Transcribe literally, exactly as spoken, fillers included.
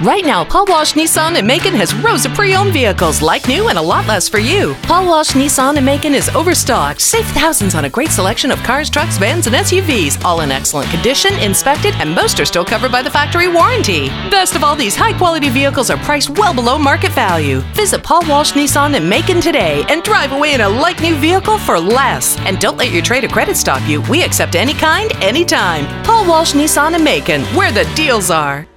Right now, Paul Walsh Nissan in Macon has rows of pre-owned vehicles, like new and a lot less for you. Paul Walsh Nissan in Macon is overstocked. Save thousands on a great selection of cars, trucks, vans, and S U Vs, all in excellent condition, inspected, and most are still covered by the factory warranty. Best of all, these high-quality vehicles are priced well below market value. Visit Paul Walsh Nissan in Macon today and drive away in a like-new vehicle for less. And don't let your trade or credit stop you. We accept any kind, anytime. Paul Walsh Nissan in Macon, where the deals are.